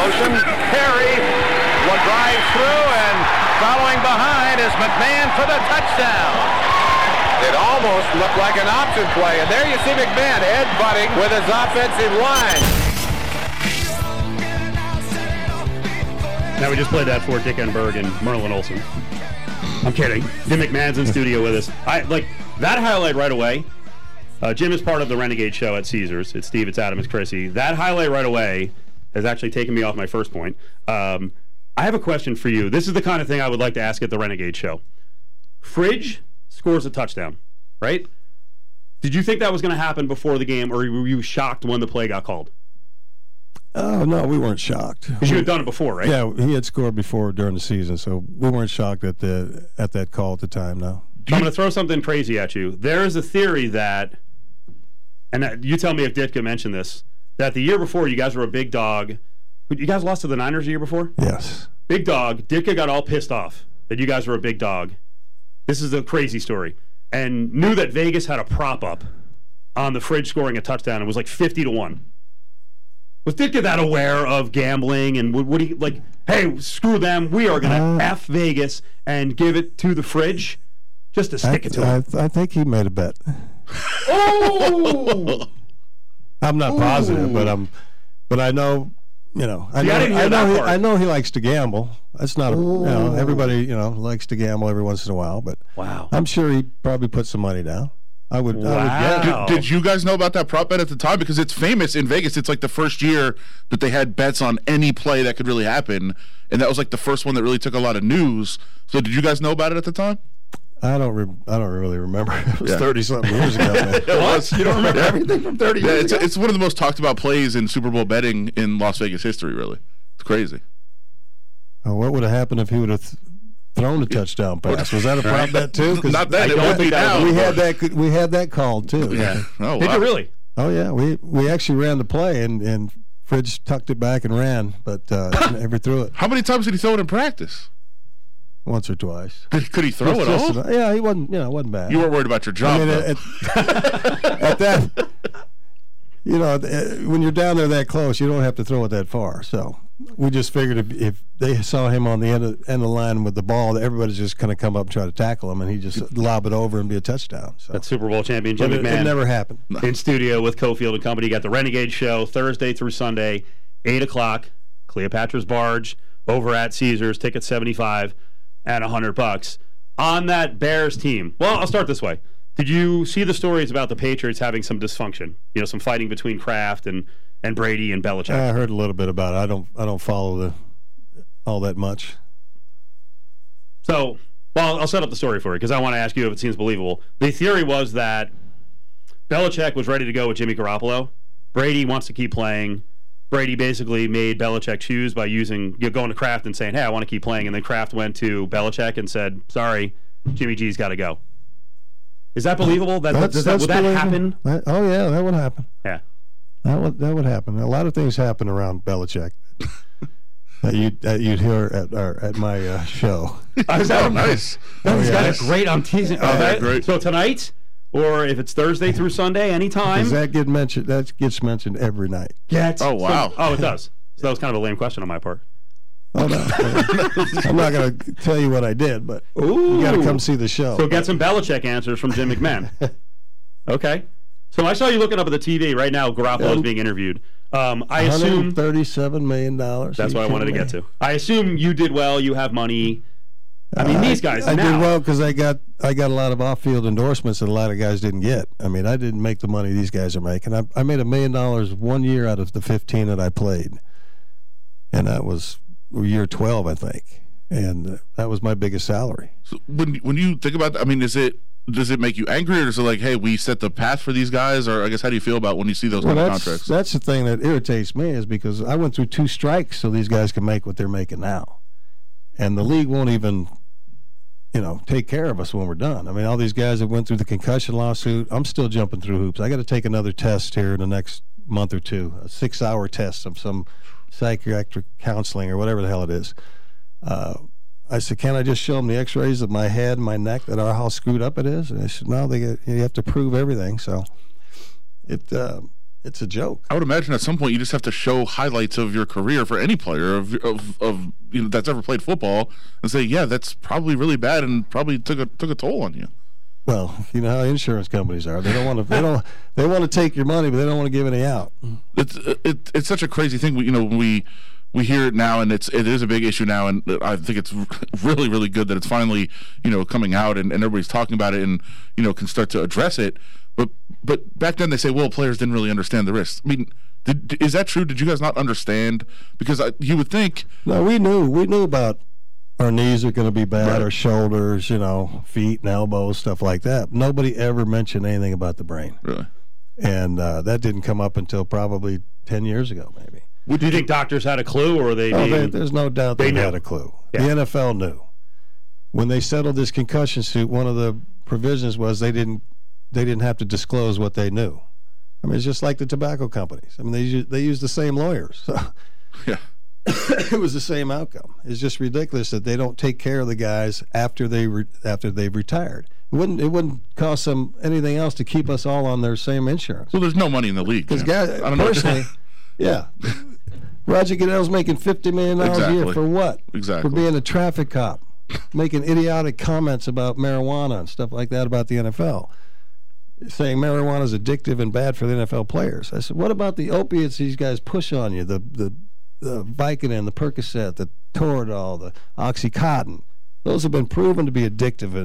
motion. Perry will drive through, and following behind is McMahon for the touchdown. It almost looked like an option play, and there you see McMahon headbutting with his offensive line. Now we just played that for Dick Enberg and Merlin Olsen. I'm kidding. Jim McMahon's in studio with us. I like that highlight right away. Jim is part of the Renegade Show at Caesars. It's Steve, it's Adam, it's Chrissy. That highlight right away has actually taken me off my first point. I have a question for you. This is the kind of thing I would like to ask at the Renegade Show. Fridge scores a touchdown, right? Did you think that was going to happen before the game, or were you shocked when the play got called? Oh, no, we weren't shocked. Because you had done it before, right? Yeah, he had scored before during the season, so we weren't shocked at that call at the time, no. I'm going to throw something crazy at you. There is a theory that, and you tell me if Ditka mentioned this, that the year before you guys were a big dog. You guys lost to the Niners the year before? Yes. Big dog. Ditka got all pissed off that you guys were a big dog. This is a crazy story. And knew that Vegas had a prop up on the Fridge scoring a touchdown. It was like 50-1. Was Ditka that aware of gambling, and would he like, hey, screw them, we are going to F Vegas and give it to the Fridge just to stick it to him? I think he made a bet. Oh! I'm not positive, but I know, I know he likes to gamble. That's not everybody, likes to gamble every once in a while, but wow. I'm sure he probably put some money down. I would guess. Did you guys know about that prop bet at the time? Because it's famous in Vegas. It's like the first year that they had bets on any play that could really happen, and that was like the first one that really took a lot of news. So did you guys know about it at the time? I don't really remember. It was 30-something years ago. It was? You don't remember everything from 30 years ago? It's one of the most talked about plays in Super Bowl betting in Las Vegas history, really. It's crazy. What would have happened if he would have thrown a touchdown pass? Was that a prop bet too? Not that. It would be now. We had that called too. Yeah. Oh, wow. Did you really? Oh yeah. We actually ran the play and Fridge tucked it back and ran, but never threw it. How many times did he throw it in practice? Once or twice. Could he throw it all? Yeah, he wasn't. Wasn't bad. You weren't worried about your job. I mean, at that, when you're down there that close, you don't have to throw it that far. So we just figured if they saw him on the end of the line with the ball, everybody's just going to come up and try to tackle him, and he just lob it over and be a touchdown. So that's Super Bowl champion Jim McMahon. It never happened. In studio with Cofield and Company. You got the Renegade Show Thursday through Sunday, 8 o'clock. Cleopatra's Barge over at Caesars. Tickets $75 and $100 on that Bears team. Well, I'll start this way. Did you see the stories about the Patriots having some dysfunction? Some fighting between Kraft and Brady and Belichick. I heard a little bit about it. I don't follow all that much. So, I'll set up the story for you because I want to ask you if it seems believable. The theory was that Belichick was ready to go with Jimmy Garoppolo. Brady wants to keep playing. Brady basically made Belichick choose by going to Kraft and saying, hey, I want to keep playing. And then Kraft went to Belichick and said, sorry, Jimmy G's got to go. Is that believable? Would that happen? Oh, yeah, that would happen. Yeah. That would happen. A lot of things happen around Belichick that you'd hear at my show. Is that nice? He's got a great. I'm teasing. Great. So tonight, or if it's Thursday through Sunday, anytime. That gets mentioned every night. Oh wow. It does. So that was kind of a lame question on my part. Oh no, I'm not going to tell you what I did, but you got to come see the show. So get some Belichick answers from Jim McMahon. Okay. So I saw you looking up at the TV right now. Garoppolo is being interviewed. I assume $137 million. That's what I wanted to get to. I assume you did well. You have money. I mean, these guys. I did well because I got a lot of off-field endorsements that a lot of guys didn't get. I mean, I didn't make the money these guys are making. I made $1 million 1 year out of the 15 that I played, and that was year 12, I think, and that was my biggest salary. So when you think about that, I mean, does it make you angry, or is it like, hey, we set the path for these guys, or I guess how do you feel about when you see those kind of contracts? That's the thing that irritates me is because I went through 2 strikes so these guys can make what they're making now, and the league won't even take care of us when we're done. I mean, all these guys that went through the concussion lawsuit, I'm still jumping through hoops. I got to take another test here in the next month or two, a 6-hour test of some psychiatric counseling or whatever the hell it is. I said, can't I just show them the x-rays of my head and my neck that how screwed up it is? And they said, no, you have to prove everything. So It's a joke. I would imagine at some point you just have to show highlights of your career for any player of that's ever played football and say, yeah, that's probably really bad and probably took a toll on you. Well, you know how insurance companies are. They don't want to. They want to take your money, but they don't want to give any out. It's such a crazy thing. We hear it now, and it is a big issue now, and I think it's really, really good that it's finally coming out and everybody's talking about it and can start to address it. But back then they say, well, players didn't really understand the risks. I mean, is that true? Did you guys not understand? Because you would think. No, we knew about our knees are going to be bad, Right. our shoulders, feet and elbows, stuff like that. Nobody ever mentioned anything about the brain, Really? and that didn't come up until probably 10 years ago, maybe. Do you think doctors had a clue, or There's no doubt they knew. had a clue. Yeah. The NFL knew. When they settled this concussion suit, one of the provisions was they didn't have to disclose what they knew. I mean, it's just like the tobacco companies. I mean, they use the same lawyers. So Yeah. it was the same outcome. It's just ridiculous that they don't take care of the guys after they've retired. It wouldn't cost them anything else to keep us all on their same insurance. Well, there's no money in the league. Because Jim. guys, I don't know. personally, yeah, Roger Goodell's making $50 million a year Exactly. for what? Exactly. For being a traffic cop, making idiotic comments about marijuana and stuff like that about the NFL, saying marijuana is addictive and bad for the NFL players. I said, what about the opiates these guys push on you? The Vicodin, the Percocet, the Toradol, the OxyContin. Those have been proven to be addictive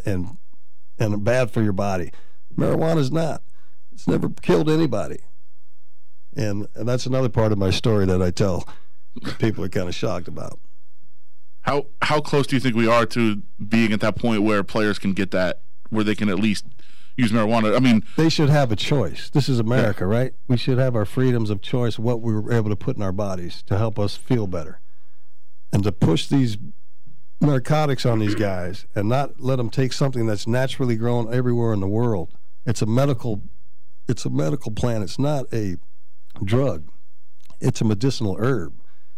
and bad for your body. Marijuana's not. It's never killed anybody. And that's another part of my story that I tell. People are kind of shocked about. How close do you think we are to being at that point where players can get that, where they can at least use marijuana? I mean, They should have a choice. This is America, right? We should have our freedoms of choice, what we were able to put in our bodies to help us feel better. And to push these narcotics on these guys and not let them take something that's naturally grown everywhere in the world. It's a medical plant. It's not a drug. It's a medicinal herb.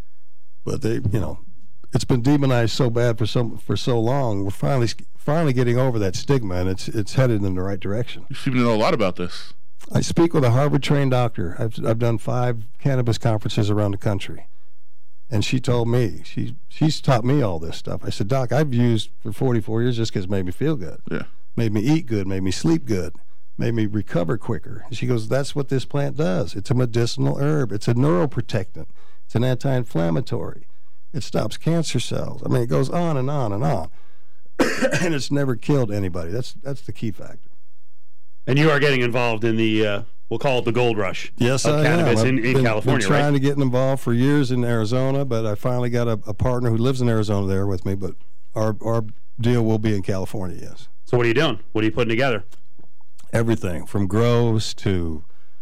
But it's been demonized so bad for so long. We're finally getting over that stigma, and it's headed in the right direction. you seem to know a lot about this. I speak with a Harvard-trained doctor. I've done 5 cannabis conferences around the country, and she told me she's taught me all this stuff. I said, Doc, I've used for 44 years just because it made me feel good, Yeah. made me eat good, made me sleep good, made me recover quicker. And she goes, that's what this plant does. It's a medicinal herb. It's a neuroprotectant. It's an anti-inflammatory. It stops cancer cells. I mean, it goes on and on and on. And it's never killed anybody. That's the key factor. And you are getting involved in the we'll call it the gold rush Yes, of I cannabis am. in I've California, been trying right? to get involved for years in Arizona, but I finally got a partner who lives in Arizona there with me. But our deal will be in California. Yes, So what are you doing? What are you putting together? everything from grows to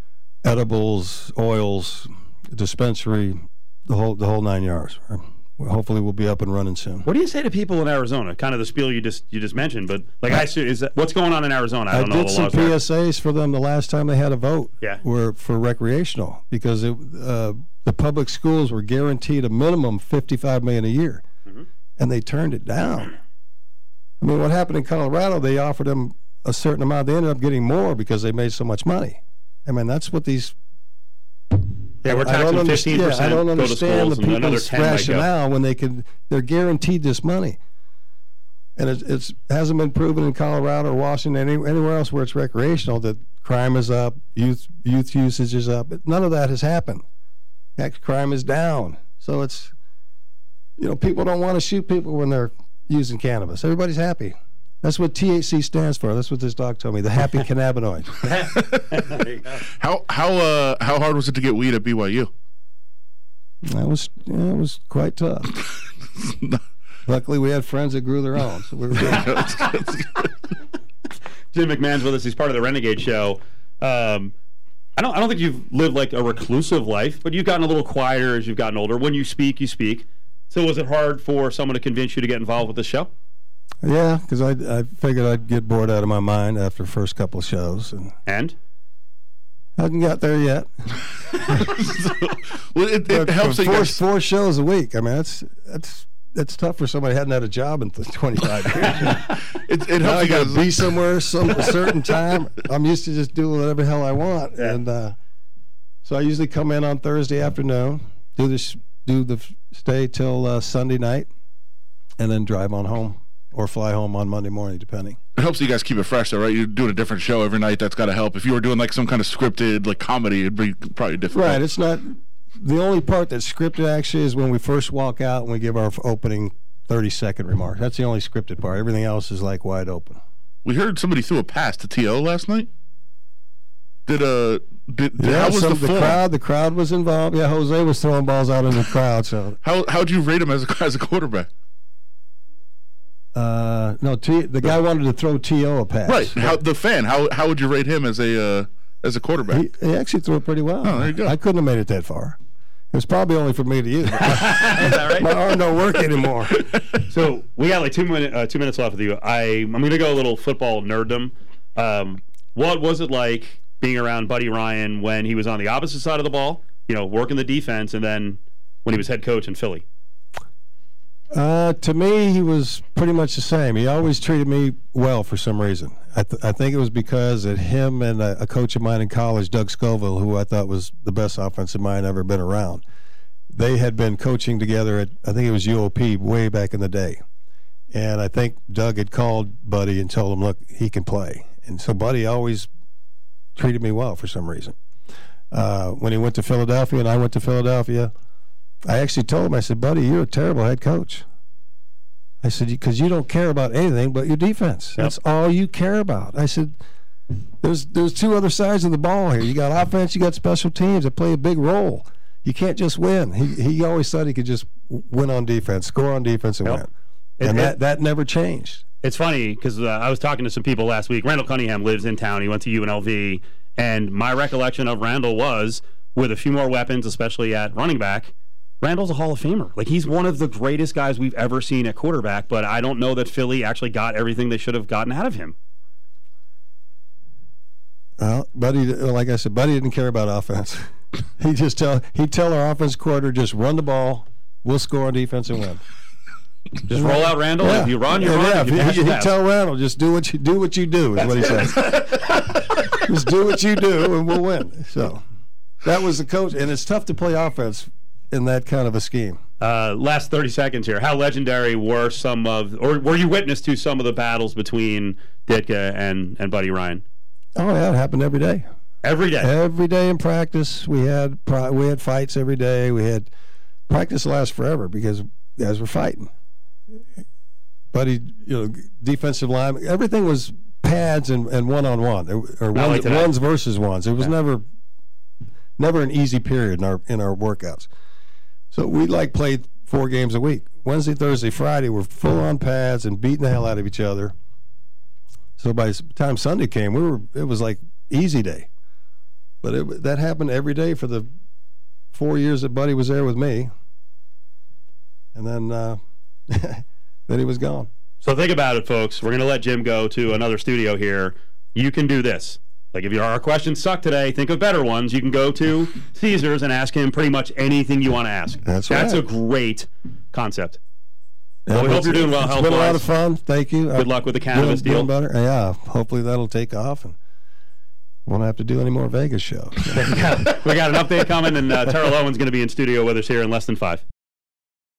edibles, oils, dispensary, the whole 9 yards. Hopefully, we'll be up and running soon. What do you say to people in Arizona? Kind of the spiel you just mentioned, but what's going on in Arizona? I don't know did the some laws there. PSAs for them the last time they had a vote. Yeah. Were for recreational because the public schools were guaranteed a minimum $55 million a year, and they turned it down. I mean, what happened in Colorado? They offered them a certain amount. They ended up getting more because they made so much money. I mean, that's what these. Yeah, we're I don't taxing 15%. I don't go to understand schools, the and another people's 10 might go. rationale when they're guaranteed this money, and it hasn't been proven in Colorado or Washington anywhere else where it's recreational that crime is up, youth usage is up. None of that has happened. Heck, crime is down. So it's people don't want to shoot people when they're using cannabis. Everybody's happy. That's what THC stands for. That's what this doc told me. The happy cannabinoid. There you go. How hard was it to get weed at BYU? It was quite tough. Luckily, we had friends that grew their own, so we were good. Jim McMahon's with us. He's part of the Renegade Show. I don't think you've lived like a reclusive life, but you've gotten a little quieter as you've gotten older. When you speak, you speak. So was it hard for someone to convince you to get involved with the show? Yeah, because I figured I'd get bored out of my mind after the first couple of shows, and And? hadn't got there yet. Well, it But helps for that you guys. 4 shows a week. I mean, that's tough for somebody who hadn't had a job in 25 years. It Now helps I you got guys. to be somewhere a certain time. I'm used to just doing whatever the hell I want, and So I usually come in on Thursday afternoon, stay till Sunday night, and then drive on home or fly home on Monday morning, depending. It helps you guys keep it fresh, though, right? You're doing a different show every night. That's got to help. If you were doing like some kind of scripted like comedy, it'd be probably difficult. Right. It's not the only part that's scripted. Actually, is when we first walk out and we give our opening 30-second remark. That's the only scripted part. Everything else is like wide open. We heard somebody threw a pass to T.O. last night. How was the form? The crowd was involved. Yeah, Jose was throwing balls out in the crowd. So how'd you rate him as a quarterback? The guy wanted to throw T.O. a pass. Right. How would you rate him as a quarterback? He actually threw it pretty well. Oh, there you go. I couldn't have made it that far. It was probably only for me to use. Is that right? My arm don't work anymore. So we got like 2 minutes left with you. I'm going to go a little football nerddom. What was it like being around Buddy Ryan when he was on the opposite side of the ball, working the defense, and then when he was head coach in Philly? To me, he was pretty much the same. He always treated me well for some reason. I think it was because of him and a coach of mine in college, Doug Scoville, who I thought was the best offensive mind I've ever been around. They had been coaching together at, I think it was UOP, way back in the day. And I think Doug had called Buddy and told him, look, he can play. And so Buddy always treated me well for some reason. When he went to Philadelphia and I went to Philadelphia, I actually told him, I said, Buddy, you're a terrible head coach. I said, because you don't care about anything but your defense. Yep. That's all you care about. I said, there's two other sides of the ball here. You got offense, you got special teams that play a big role. You can't just win. He always thought he could just win on defense, score on defense, and win. And that never changed. It's funny because I was talking to some people last week. Randall Cunningham lives in town. He went to UNLV. And my recollection of Randall was, with a few more weapons, especially at running back, Randall's a Hall of Famer. Like, he's one of the greatest guys we've ever seen at quarterback, but I don't know that Philly actually got everything they should have gotten out of him. Well, Buddy, like I said, Buddy didn't care about offense. He'd tell our offense coordinator, just run the ball, we'll score on defense and win. Just roll out Randall. Yeah. If you run, you run. Yeah, he'd tell Randall, just do what you do, is what he said. Just do what you do, and we'll win. So that was the coach, and it's tough to play offense in that kind of a scheme. Last 30 seconds here. How legendary were were you witness to some of the battles between Ditka and Buddy Ryan? Oh yeah, it happened every day. Every day. Every day in practice, we had fights every day. We had practice last forever because guys were fighting. Buddy, defensive line, everything was pads and one-on-one, or ones versus ones. It was never an easy period in our workouts. So we played 4 games a week. Wednesday, Thursday, Friday, we're full on pads and beating the hell out of each other. So by the time Sunday came, it was like easy day. But that happened every day for the 4 years that Buddy was there with me. And then then he was gone. So think about it, folks. We're going to let Jim go to another studio here. You can do this. Like, if our questions suck today, think of better ones. You can go to Caesars and ask him pretty much anything you want to ask. That's a great concept. Well, we hope you're doing well. It's been a lot of fun. Thank you. Good luck with the cannabis deal. Doing better. Yeah, hopefully that'll take off and won't have to do any more Vegas shows. We got an update coming, and Terrell Owens going to be in studio with us here in less than 5.